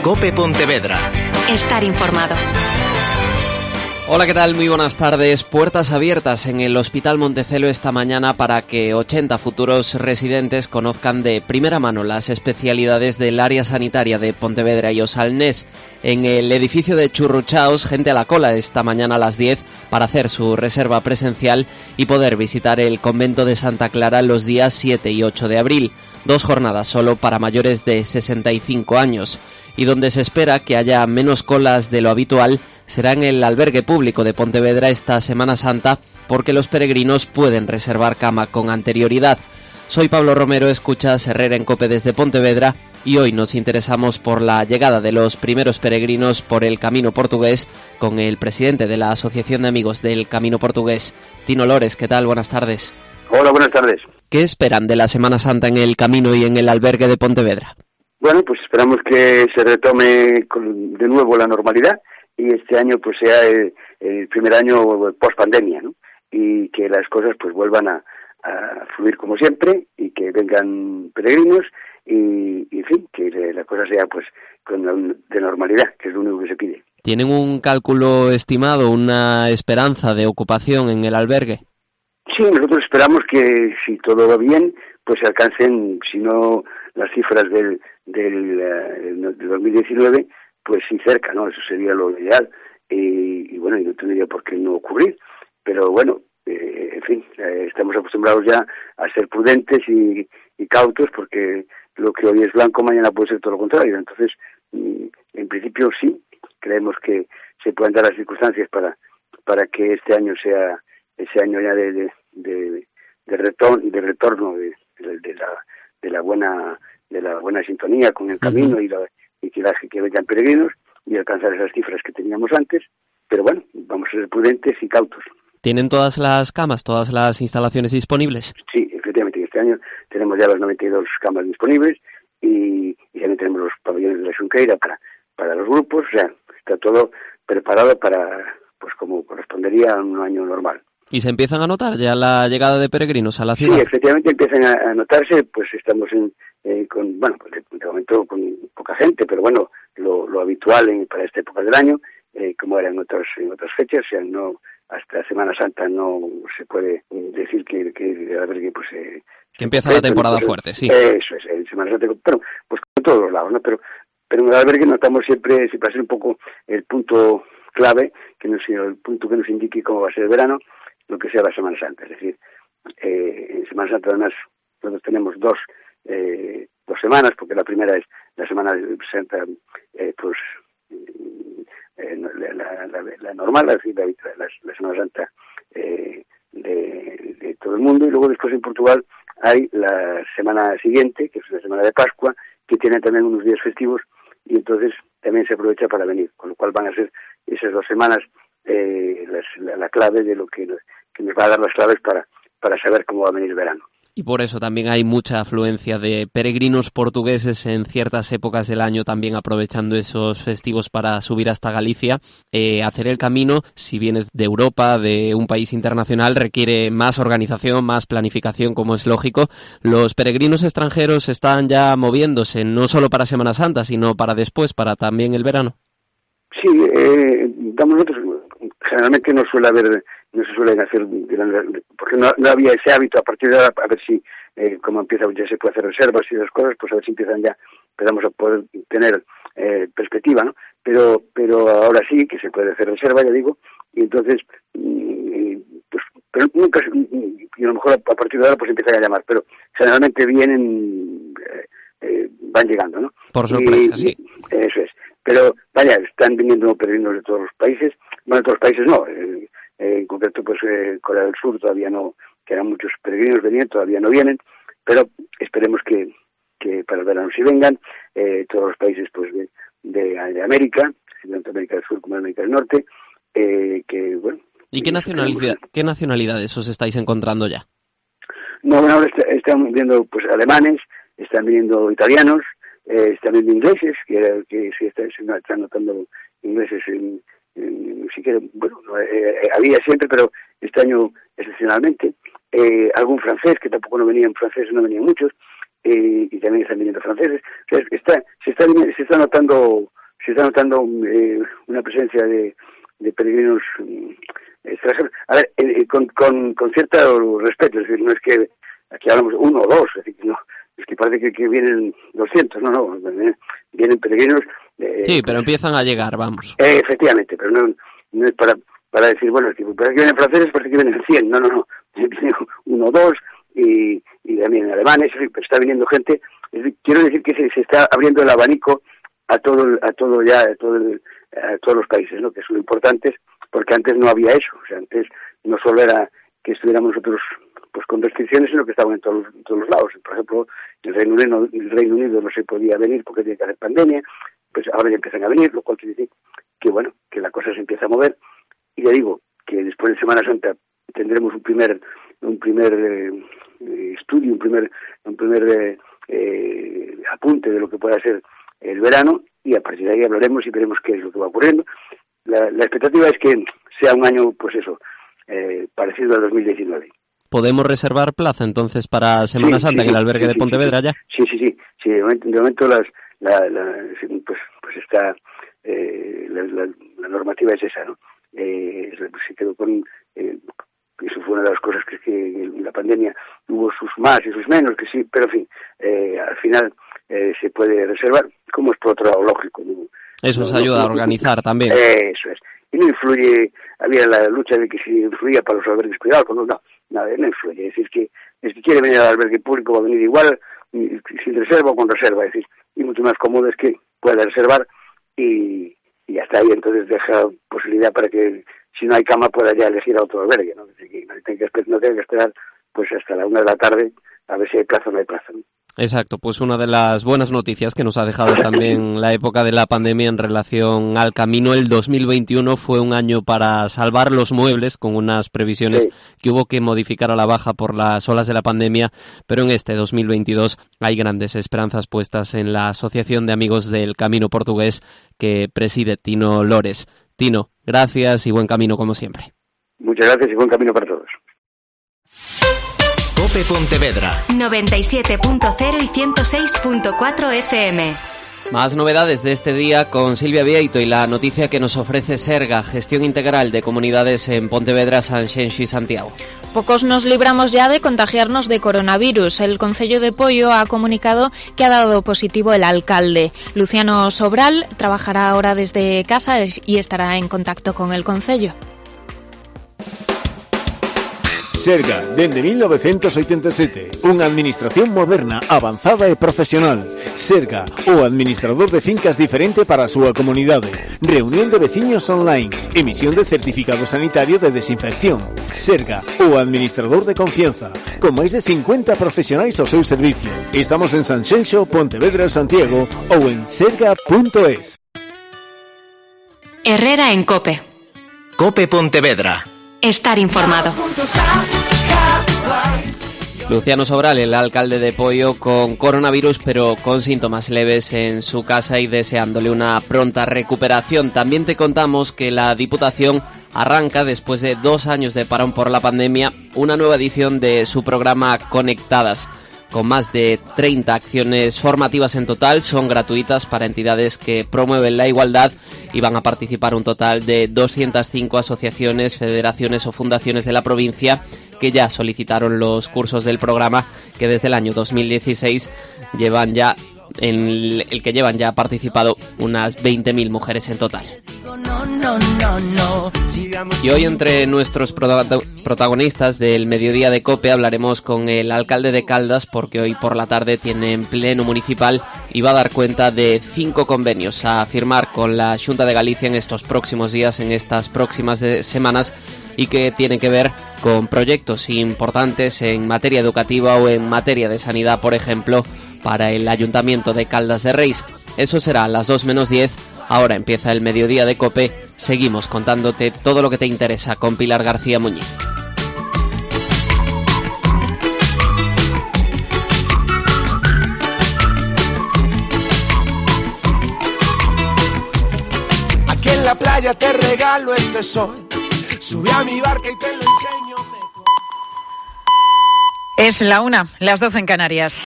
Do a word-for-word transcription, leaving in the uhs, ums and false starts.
COPE Pontevedra. Estar informado. Hola, ¿qué tal? Muy buenas tardes. Puertas abiertas en el Hospital Montecelo esta mañana para que ochenta futuros residentes conozcan de primera mano las especialidades del área sanitaria de Pontevedra y Osalnés. En el edificio de Churruchaos, gente a la cola esta mañana a las diez para hacer su reserva presencial y poder visitar el convento de Santa Clara los días siete y ocho de abril. Dos jornadas solo para mayores de sesenta y cinco años. Y donde se espera que haya menos colas de lo habitual será en el albergue público de Pontevedra esta Semana Santa, porque los peregrinos pueden reservar cama con anterioridad. Soy Pablo Romero, escuchas Herrera en COPE desde Pontevedra y hoy nos interesamos por la llegada de los primeros peregrinos por el Camino Portugués con el presidente de la Asociación de Amigos del Camino Portugués, Tino Lores. ¿Qué tal? Buenas tardes. Hola, buenas tardes. ¿Qué esperan de la Semana Santa en el Camino y en el albergue de Pontevedra? Bueno, pues esperamos que se retome con, de nuevo la normalidad y este año pues sea el, el primer año post pandemia, ¿no? Y que las cosas pues vuelvan a, a fluir como siempre y que vengan peregrinos y, y en fin, que la cosa sea pues con la, de normalidad, que es lo único que se pide. ¿Tienen un cálculo estimado, una esperanza de ocupación en el albergue? Sí, nosotros esperamos que si todo va bien, pues se alcancen, si no las cifras del, del, uh, del dos mil diecinueve, pues sí cerca, ¿no? Eso sería lo ideal. Y, y bueno, y no tendría por qué no ocurrir. Pero bueno, eh, en fin, eh, estamos acostumbrados ya a ser prudentes y, y cautos, porque lo que hoy es blanco, mañana puede ser todo lo contrario. Entonces, en principio sí, creemos que se pueden dar las circunstancias para para que este año sea ese año ya de de, de, de retorno, de retorno de, de, de la de la buena de la buena sintonía con el camino. Uh-huh. y, la, y que, la, que vengan peregrinos y alcanzar esas cifras que teníamos antes, pero bueno, vamos a ser prudentes y cautos. ¿Tienen todas las camas, todas las instalaciones disponibles? Sí, efectivamente, este año tenemos ya las noventa y dos camas disponibles y, y también tenemos los pabellones de la Xunqueira para, para los grupos, o sea, está todo preparado para, pues como correspondería a un año normal. ¿Y se empiezan a notar ya la llegada de peregrinos a la ciudad? Sí, efectivamente empiezan a, a notarse, pues estamos en, eh, con, bueno, de, de momento con poca gente, pero bueno, lo, lo habitual en, para esta época del año, eh, como era en otras, en otras fechas, o sea, no, hasta Semana Santa no se puede decir que, que a ver, que pues... Eh, que empieza la temporada pues, fuerte, sí. Eso es, en Semana Santa, pero pues con todos los lados, ¿no? Pero, pero en el albergue notamos siempre, siempre va a ser un poco el punto clave, que nos, el punto que nos indique cómo va a ser el verano, lo que sea la Semana Santa. Es decir, eh, en Semana Santa además nosotros tenemos dos eh, dos semanas, porque la primera es la Semana Santa, eh, pues eh, la, la, la, la normal, es decir, la, la, la Semana Santa eh, de, de todo el mundo, y luego después en Portugal hay la semana siguiente, que es la semana de Pascua, que tiene también unos días festivos, y entonces también se aprovecha para venir, con lo cual van a ser esas dos semanas eh, las, la, la clave de lo que nos, que nos va a dar las claves para, para saber cómo va a venir el verano. Y por eso también hay mucha afluencia de peregrinos portugueses en ciertas épocas del año, también aprovechando esos festivos para subir hasta Galicia. Eh, hacer el camino, si vienes de Europa, de un país internacional, requiere más organización, más planificación, como es lógico. Los peregrinos extranjeros están ya moviéndose, no solo para Semana Santa, sino para después, para también el verano. Sí, eh, damos nosotros, generalmente no suele haber... no se suelen hacer, porque no, no había ese hábito. A partir de ahora, a ver si, eh, como empieza, ya se puede hacer reservas y esas cosas, pues a ver si empiezan ya, empezamos a poder tener eh, perspectiva, ¿no? Pero pero ahora sí que se puede hacer reserva, ya digo, y entonces, y, pues, pero nunca, y a lo mejor a partir de ahora pues empiezan a llamar, pero generalmente vienen, eh, eh, van llegando, ¿no? Por sorpresa, y, sí. Eso es. Pero, vaya, están viniendo peregrinos de todos los países, bueno, de todos los países no, eh, Eh, en concreto, pues eh, Corea del Sur todavía no, que eran muchos peregrinos, venían, todavía no vienen, pero esperemos que, que para el verano sí vengan, eh, todos los países pues de, de, de América, tanto América del Sur como América del Norte, eh, que bueno. ¿Y qué nacionalidad, qué nacionalidades os estáis encontrando ya? No, bueno, ahora está, están viendo pues alemanes, están viendo italianos, eh, están viendo ingleses, que, que sí está, se están notando ingleses en sí que, bueno, eh, había siempre, pero este año excepcionalmente, eh, algún francés, que tampoco no venían franceses, no venían muchos, eh, y también están viniendo franceses. O sea, está, se está se está notando se está notando eh, una presencia de, de peregrinos eh, extranjeros. A ver, eh, con, con, con cierto respeto, es decir, no es que aquí hablamos uno o dos, es decir, no, es que parece que, que vienen doscientos, no, no, vienen peregrinos. Eh, sí, pero empiezan a llegar, vamos. Eh, efectivamente, pero no, no es para para decir, bueno, es que parece que vienen franceses, parece que vienen cien, no, no, no, vienen uno o dos, y, y también alemanes, pero está viniendo gente. Es decir, quiero decir que se, se está abriendo el abanico a todo, a todo ya, a, todo el, a todos los países, ¿no? Que son importantes, porque antes no había eso, o sea, antes no solo era que estuviéramos nosotros pues con restricciones, sino que estaban en todos, en todos los lados. Por ejemplo, el Reino Unido, el Reino Unido no se podía venir porque tiene que haber pandemia, pues ahora ya empiezan a venir, lo cual quiere decir que bueno, que la cosa se empieza a mover. Y ya digo que después de Semana Santa tendremos un primer un primer eh, estudio, un primer un primer eh, eh, apunte de lo que pueda ser el verano, y a partir de ahí hablaremos y veremos qué es lo que va ocurriendo. La, la expectativa es que sea un año, pues eso, eh, parecido al dos mil diecinueve. ¿Podemos reservar plaza entonces para Semana sí, Santa sí, en el albergue sí, de sí, Pontevedra sí, ya? Sí, sí, sí, sí, de momento, de momento las, la, la, pues, pues está, eh, la, la, la normativa es esa, ¿no? Eh, se quedó con, eh, eso fue una de las cosas que, que en la pandemia hubo sus más y sus menos, que sí, pero en fin, eh, al final eh, se puede reservar, como es por otro lado lógico, ¿no? Eso no, os ayuda no, a organizar no, también. Eh, eso es. Y no influye, había la lucha de que si influía para los albergues privados, no, no, nada, no influye. Es decir, que el que quiere venir al albergue público va a venir igual, sin reserva o con reserva, es decir, y mucho más cómodo es que pueda reservar y, y hasta ahí entonces deja posibilidad para que si no hay cama pueda ya elegir a otro albergue, ¿no? Es decir, que no tenga que esperar, no tenga que esperar pues hasta la una de la tarde a ver si hay plaza o no hay plaza, ¿no? Exacto, pues una de las buenas noticias que nos ha dejado también la época de la pandemia en relación al camino. El dos mil veintiuno fue un año para salvar los muebles, con unas previsiones sí. que hubo que modificar a la baja por las olas de la pandemia, pero en este dos mil veintidós hay grandes esperanzas puestas en la Asociación de Amigos del Camino Portugués que preside Tino Lores. Tino, gracias y buen camino como siempre. Muchas gracias y buen camino para todos. COPE Pontevedra noventa y siete punto cero y ciento seis punto cuatro F M. Más novedades de este día con Silvia Vieito y la noticia que nos ofrece Serga, gestión integral de comunidades en Pontevedra, Sanxenxo y Santiago. Pocos nos libramos ya de contagiarnos de coronavirus. El Concello de Poio ha comunicado que ha dado positivo el alcalde. Luciano Sobral trabajará ahora desde casa y estará en contacto con el Concello. Serga, dende mil novecientos oitenta e sete, unha administración moderna, avanzada e profesional. Serga, o administrador de fincas diferente para a súa comunidade. Reunión de veciños online, emisión de certificado sanitario de desinfección. Serga, o administrador de confianza, con máis de cincuenta profesionais ao seu servicio. Estamos en Sanxenxo, Pontevedra, Santiago ou en serga punto es. Herrera en COPE. COPE Pontevedra. Estar informado. Luciano Sobral, el alcalde de Poio, con coronavirus pero con síntomas leves en su casa y deseándole una pronta recuperación. También te contamos que la Diputación arranca, después de dos años de parón por la pandemia, una nueva edición de su programa Conectadas, con más de treinta acciones formativas en total. Son gratuitas para entidades que promueven la igualdad y van a participar un total de doscientas cinco asociaciones, federaciones o fundaciones de la provincia que ya solicitaron los cursos del programa, que desde el año dos mil dieciséis llevan ya en el que llevan ya participado unas veinte mil mujeres en total. Y hoy, entre nuestros protagonistas del mediodía de COPE, hablaremos con el alcalde de Caldas, porque hoy por la tarde tiene pleno municipal y va a dar cuenta de cinco convenios a firmar con la Xunta de Galicia en estos próximos días, en estas próximas semanas, y que tienen que ver con proyectos importantes en materia educativa o en materia de sanidad, por ejemplo, para el Ayuntamiento de Caldas de Reis. Eso será a las dos menos diez. Ahora empieza el mediodía de COPE. Seguimos contándote todo lo que te interesa con Pilar García Muñiz. Aquí en la playa te regalo este sol. Sube a mi barca y te lo enseño mejor. Es la una, las doce en Canarias.